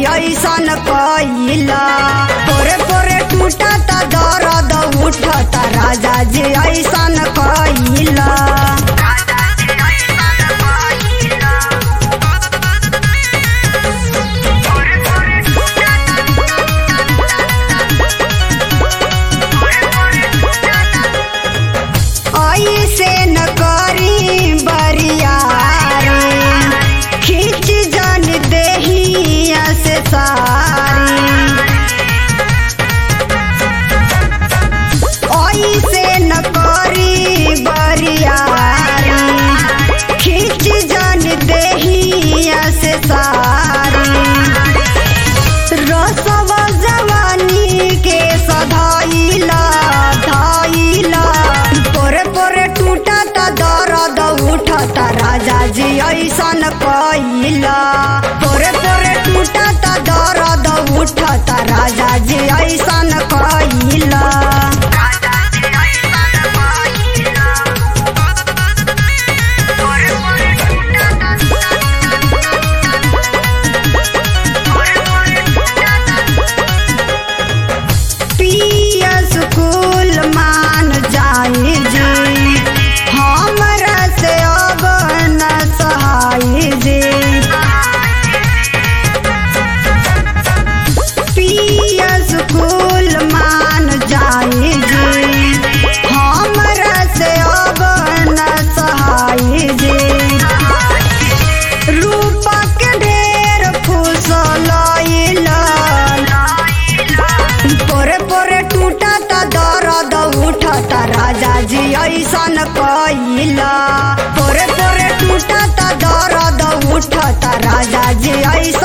ऐसन कइला पोरे पोरे टूटता दर्द उठता राजा जी ऐसन कइला। ऐसे न करी बरियारी खींच जन देहिया से सारी। ऐसे न करी बरियारी खींच जन देहिया से सारी। रसवा जवानी के सधाइला धाइला पोरे पोरे टूटता दर्द उठता राजा जी ऐसन कइला पोरे पोरे टूटता दर्द उठता राजा जी ऐसन कइला। स्कूल मान जाई जी हमरा से अब न सहाय जी। पिया स्कूल मान जाई जी हमरा से अब न सहाय जी। रूपा के ढेर फुसलैला पोरे पोरे टूटता दर्द उठता राजा जी ऐसन कइला पोरे पोरे टूटता दर्द उठता राजा जी ऐसन